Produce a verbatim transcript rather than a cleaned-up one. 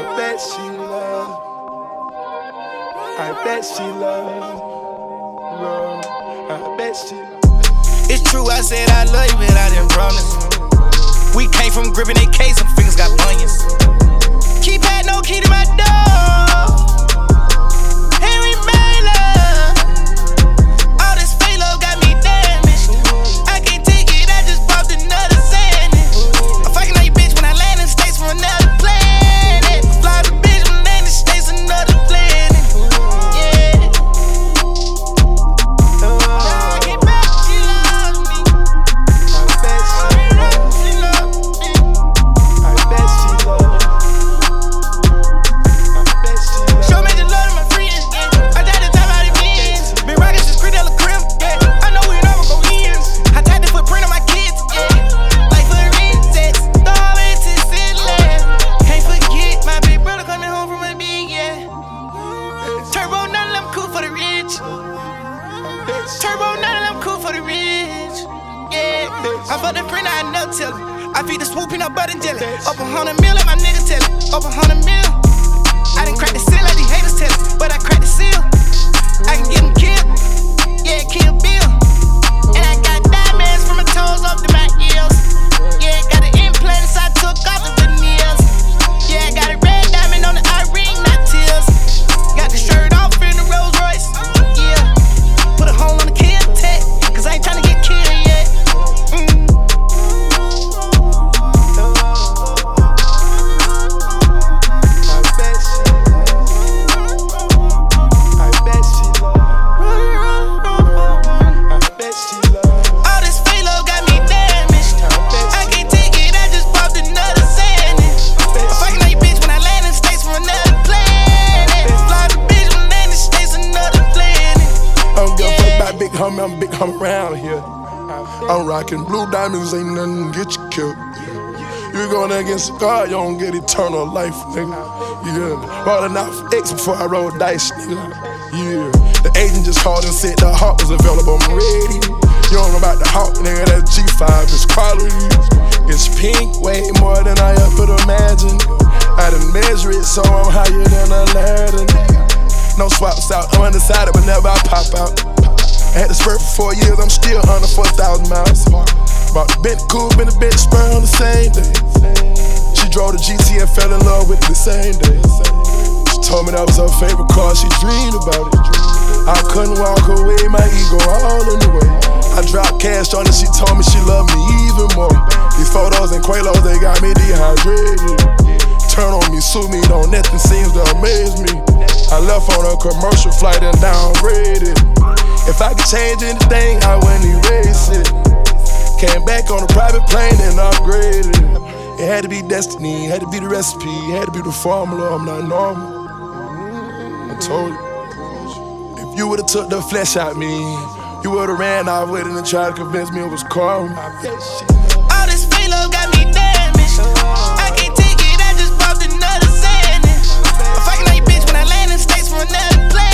I bet she love. I bet she love. love. I bet she love. It's true, I said I love you, but I didn't promise. We came from gripping A K, some fingers got onions. Keypad, no key to my door. And we made love. All this fake love got me damaged. I can't take it, I just popped another sandwich. I'm fucking on you bitch when I land in States from another planet. Fly the bitch when I land in States, another planet. Yeah. I can't bet she loves me. I bet she love. She loves me. I bet she love. I bet she love. Show me the love of my friends, yeah. I died the time out of beans. Been rockin' since Cradle of Crim, yeah. I know we never go in. I tied the footprint on my kids, yeah. Like for recess, throw it to sit left. Can't forget my big brother coming home from a big, yeah. Turbo, none of them cool for the rich. Turbo, none of them cool for the rich. Yeah, I fucked a friend, I never tell him. I feed the swoop peanut butter and jelly. Up a hundred mil, let my niggas tell it. Up a hundred mil. I didn't crack the seal, like these haters tell it. But I cracked the seal. I can get them killed. Yeah, kill Bill. And I got diamonds from my toes up to my ears. Yeah, got the implants I took off the veneers. Yeah, got a red diamond on the eye ring, not tears. Got the shirt off in the Rolls Royce. Yeah, put a hole on the kill tech, cause I ain't tryna get killed yet. Mm. I bet she love. I bet she love. I bet she love. All this fake love got me damaged. I can't take it, I just popped another sandwich. I'm fucking on you bitch when I land in States from another planet. Fly the bitch when I land in States, another planet. I don't give a fuck about big homie, I'm big homie around here. I'm rocking blue diamonds, ain't nothing to get you killed. You going against God, you don't get eternal life, nigga. Yeah, rolling out for X before I roll dice, nigga. Yeah, the agent just called and said the Hawk was available, I'm ready. You don't know about the Hawk, nigga, that G five is quality. It's pink, way more than I ever could imagine. I done measure it, so I'm higher than a ladder, nigga. No swaps out, I'm undecided whenever I pop out. I had to spurt for four years, I'm still under four thousand miles. Bought the Bentley coupe and the Bentley Spur on the same day. She drove the G T and fell in love with it the same day. She told me that was her favorite car, she dreamed about it. I couldn't walk away, my ego all in the way. I dropped cash on her, she told me she loved me even more. These photos and Quaaludes, they got me dehydrated. Turn on me, sue me, don't nothing seems to amaze me. I left on a commercial flight and downgraded. If I could change anything, I wouldn't erase it. Came back on a private plane and upgraded. It had to be destiny, it had to be the recipe, it had to be the formula, I'm not normal. I told you. If you would've took the flesh out me, you would've ran off with it and tried to convince me it was karma. All this fake love got me damaged. I can't take it, I just popped another sandwich. I'm fucking on you bitch when I land in States from another planet.